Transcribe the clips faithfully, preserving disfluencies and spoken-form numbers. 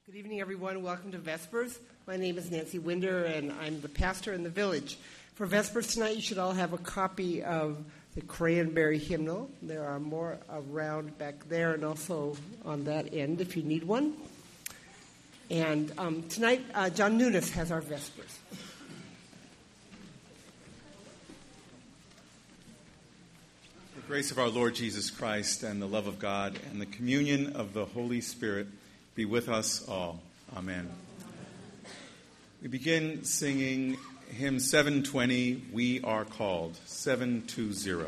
Good evening, everyone. Welcome to Vespers. My name is Nancy Winder, and I'm the pastor in the village. For Vespers tonight, you should all have a copy of the Cranberry Hymnal. There are more around back there and also on that end if you need one. And um, tonight, uh, John Nunes has our Vespers. The grace of our Lord Jesus Christ and the love of God and the communion of the Holy Spirit be with us all. Amen. We begin singing hymn seven twenty, We Are Called, seven twenty.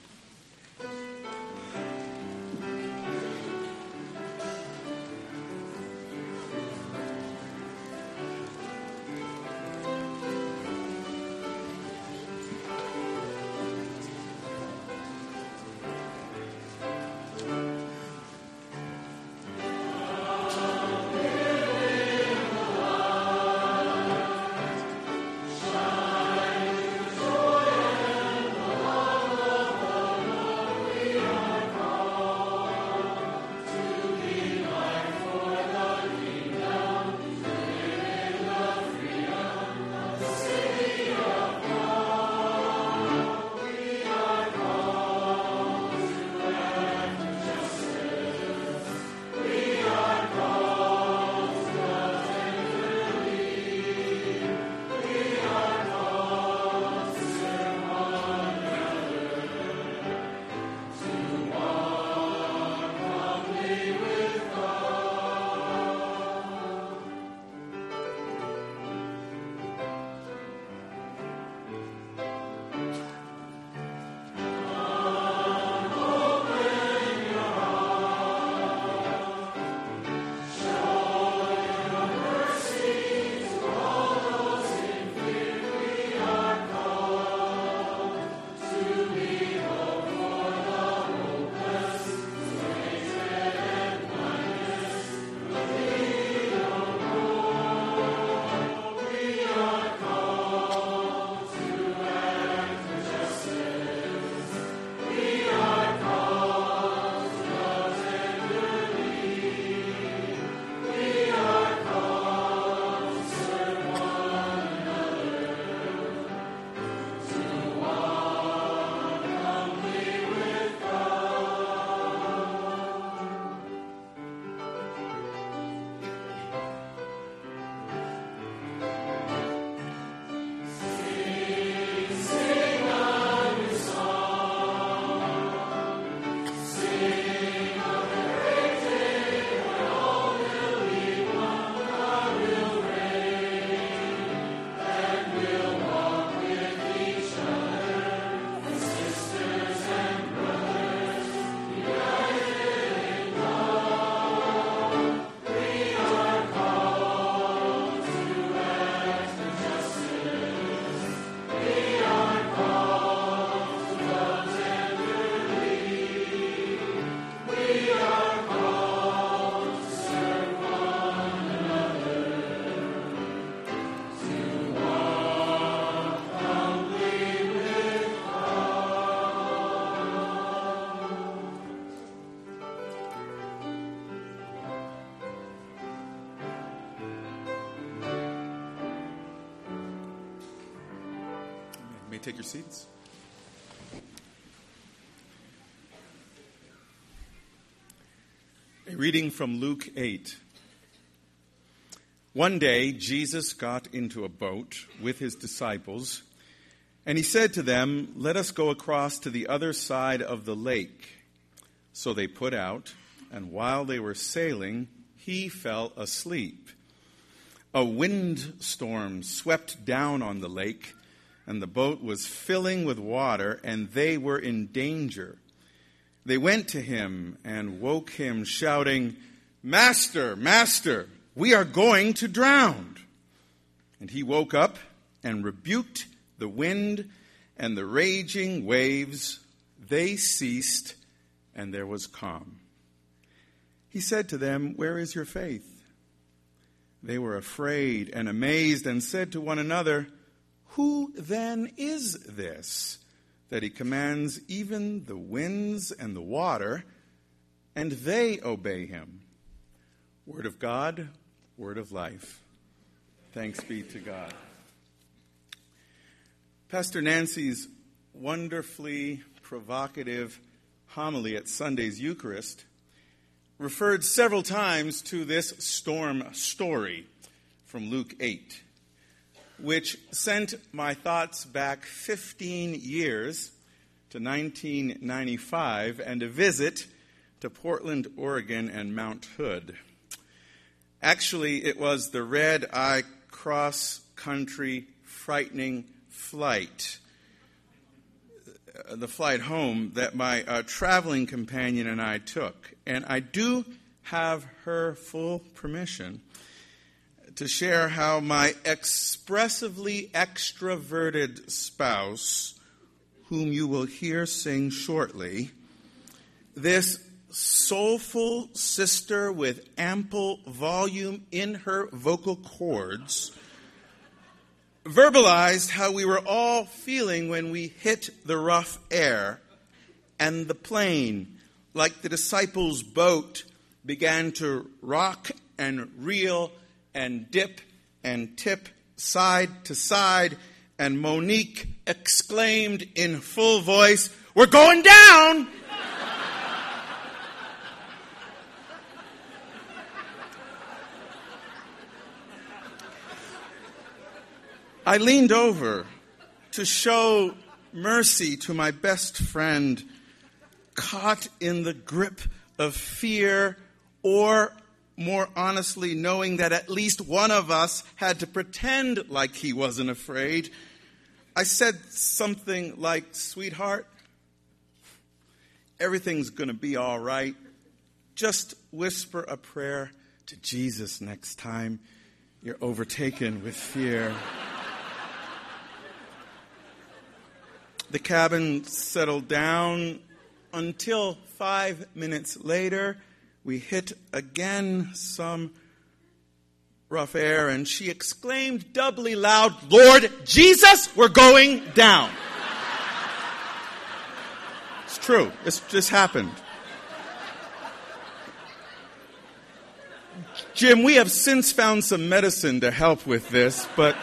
Take your seats. A reading from Luke eight. One day, Jesus got into a boat with his disciples, and he said to them, "Let us go across to the other side of the lake." So they put out, and while they were sailing, he fell asleep. A windstorm swept down on the lake, and the boat was filling with water, and they were in danger. They went to him and woke him, shouting, "Master, Master, we are going to drown." And he woke up and rebuked the wind and the raging waves. They ceased, and there was calm. He said to them, "Where is your faith?" They were afraid and amazed and said to one another, "Who then is this, that he commands even the winds and the water, and they obey him?" Word of God, word of life. Thanks be to God. Pastor Nancy's wonderfully provocative homily at Sunday's Eucharist referred several times to this storm story from Luke eight, which sent my thoughts back fifteen years to nineteen ninety-five and a visit to Portland, Oregon and Mount Hood. Actually, it was the red-eye cross-country frightening flight, uh, the flight home that my uh, traveling companion and I took. And I do have her full permission to share how my expressively extroverted spouse, whom you will hear sing shortly, this soulful sister with ample volume in her vocal cords, verbalized how we were all feeling when we hit the rough air and the plane, like the disciples' boat, began to rock and reel and dip and tip side to side, and Monique exclaimed in full voice, "We're going down!" I leaned over to show mercy to my best friend, caught in the grip of fear, or more honestly, knowing that at least one of us had to pretend like he wasn't afraid. I said something like, "Sweetheart, everything's going to be all right. Just whisper a prayer to Jesus next time you're overtaken with fear." The cabin settled down until five minutes later, we hit again some rough air, and she exclaimed doubly loud, "Lord Jesus, we're going down." It's true. This just happened. Jim, we have since found some medicine to help with this, but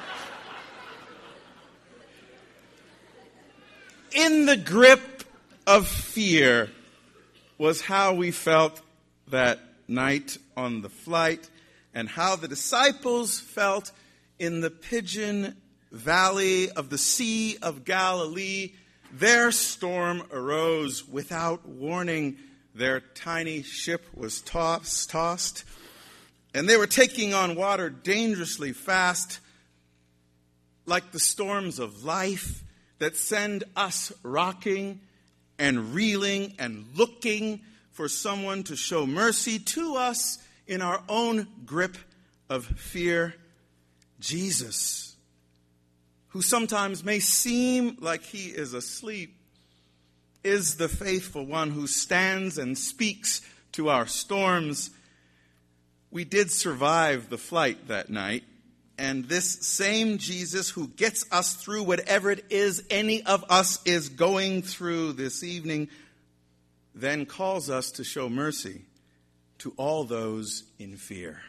in the grip of fear was how we felt that night on the flight, and how the disciples felt in the Pigeon Valley of the Sea of Galilee. Their storm arose without warning. Their tiny ship was tossed, tossed, and they were taking on water dangerously fast, like the storms of life that send us rocking and reeling and looking for someone to show mercy to us in our own grip of fear. Jesus, who sometimes may seem like he is asleep, is the faithful one who stands and speaks to our storms. We did survive the flight that night. And this same Jesus who gets us through whatever it is any of us is going through this evening, then calls us to show mercy to all those in fear.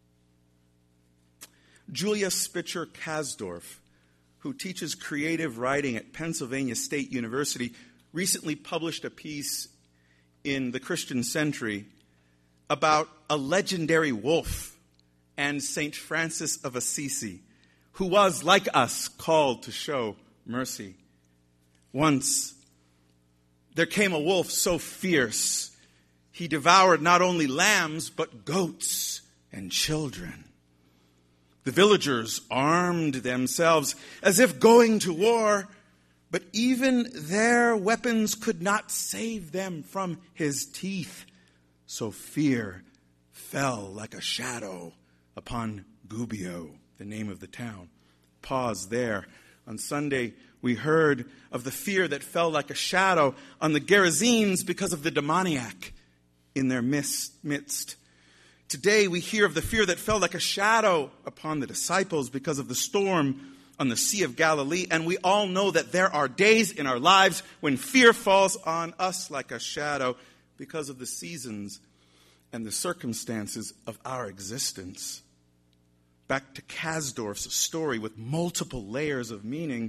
Julia Spitzer Kasdorf, who teaches creative writing at Pennsylvania State University, recently published a piece in the Christian Century about a legendary wolf and Saint Francis of Assisi, who was, like us, called to show mercy. Once, there came a wolf so fierce, he devoured not only lambs, but goats and children. The villagers armed themselves as if going to war, but even their weapons could not save them from his teeth. So fear fell like a shadow upon Gubbio, the name of the town. Pause there. On Sunday, we heard of the fear that fell like a shadow on the Gerasenes because of the demoniac in their midst. Today, we hear of the fear that fell like a shadow upon the disciples because of the storm on the Sea of Galilee. And we all know that there are days in our lives when fear falls on us like a shadow because of the seasons and the circumstances of our existence. Back to Kasdorf's story with multiple layers of meaning.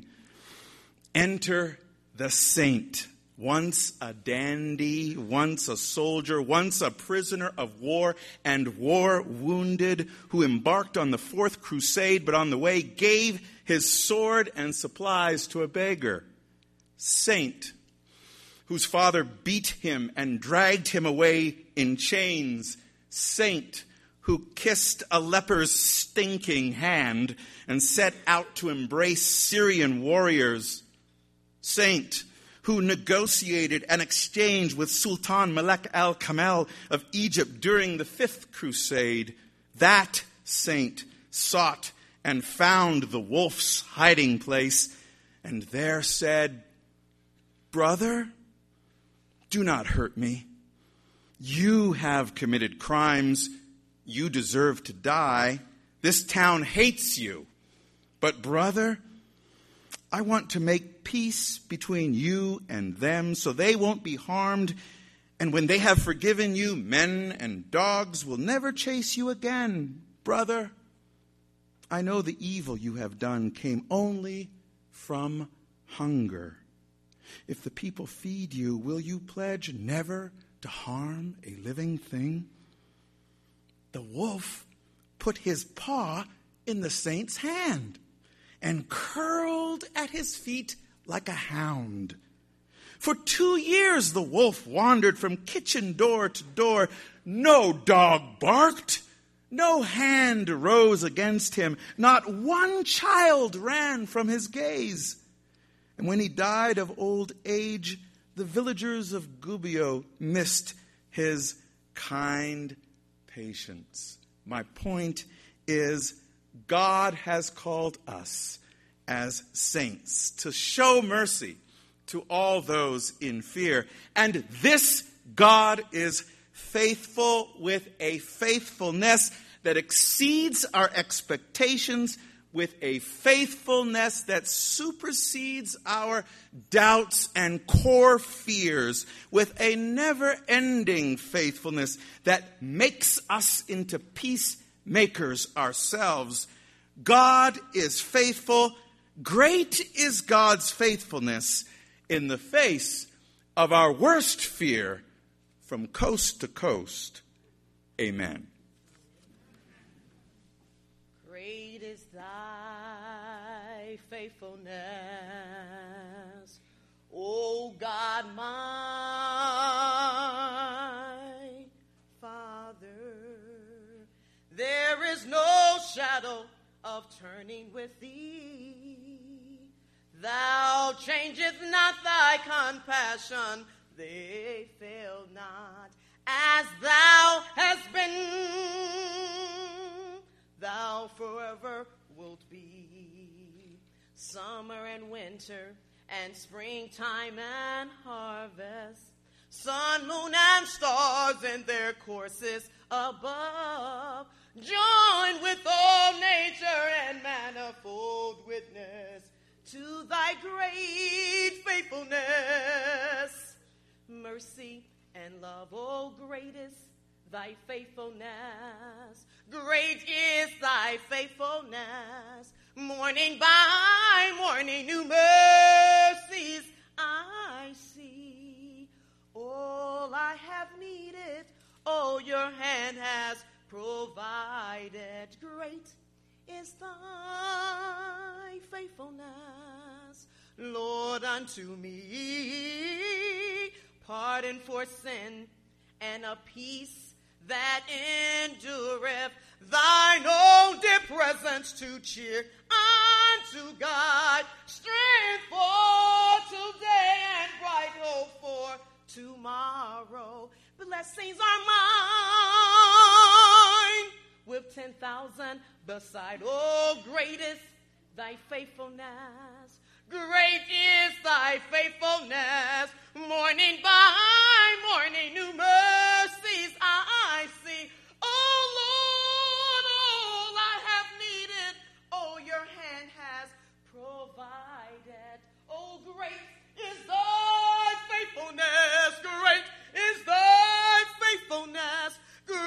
Enter the saint, once a dandy, once a soldier, once a prisoner of war and war wounded, who embarked on the fourth crusade, but on the way gave his sword and supplies to a beggar. Saint, whose father beat him and dragged him away in chains. Saint, who kissed a leper's stinking hand and set out to embrace Syrian warriors. Saint, who negotiated an exchange with Sultan Malek al-Kamel of Egypt during the Fifth Crusade. That saint sought and found the wolf's hiding place, and there said, "Brother, do not hurt me. You have committed crimes. You deserve to die. This town hates you. But brother, I want to make peace between you and them so they won't be harmed. And when they have forgiven you, men and dogs will never chase you again. Brother, I know the evil you have done came only from hunger. If the people feed you, will you pledge never to harm a living thing?" The wolf put his paw in the saint's hand and curled at his feet like a hound. For two years the wolf wandered from kitchen door to door. No dog barked. No hand rose against him. Not one child ran from his gaze. And when he died of old age, the villagers of Gubbio missed his kind patience. My point is, God has called us as saints to show mercy to all those in fear. And this God is faithful with a faithfulness that exceeds our expectations, with a faithfulness that supersedes our doubts and core fears, with a never-ending faithfulness that makes us into peacemakers ourselves. God is faithful. Great is God's faithfulness in the face of our worst fear from coast to coast. Amen. Great is thy faithfulness, O God, my Father. There is no shadow of turning with thee. Thou changest not thy compassion, they fail not. As thou hast been, thou forever wilt be. Summer and winter and springtime and harvest, sun, moon, and stars in their courses above, join with all nature and manifold witness to thy great faithfulness. Mercy and love, oh, great is thy faithfulness. Great is thy faithfulness. Morning by morning, new mercies I see. All I have needed, oh, your hand has provided. Great is thy faithfulness, Lord, unto me. Pardon for sin and a peace that endureth, thine own dear presence to cheer unto God, strength for today and bright hope for tomorrow. Blessings are mine with ten thousand beside. Oh, great is thy faithfulness. Great is thy faithfulness. Morning by morning, new mercies I see. Oh, Lord, all I have needed, oh, your hand has provided. Oh, great is thy faithfulness. Great is thy faithfulness. Great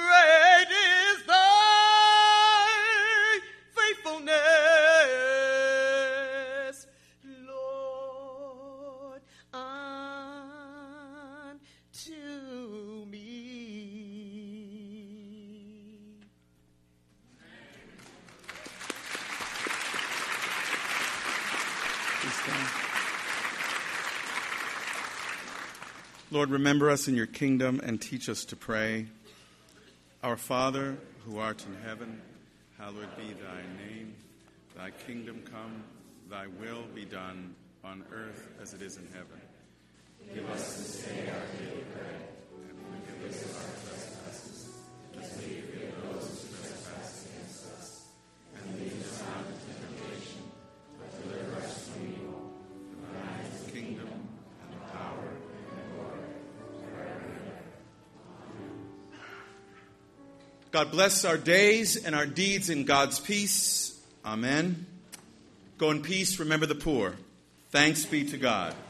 Lord, remember us in your kingdom and teach us to pray. Our Father, who art in heaven, hallowed be thy name. Thy kingdom come, thy will be done on earth as it is in heaven. Give us this day our daily bread, and forgive us our trespasses, as we forgive those who trespass against us. And lead us not into temptation, but deliver us from evil. For thine is the kingdom, and the power, and the glory, forever and ever. Amen. God bless our days and our deeds in God's peace. Amen. Go in peace. Remember the poor. Thanks be to God.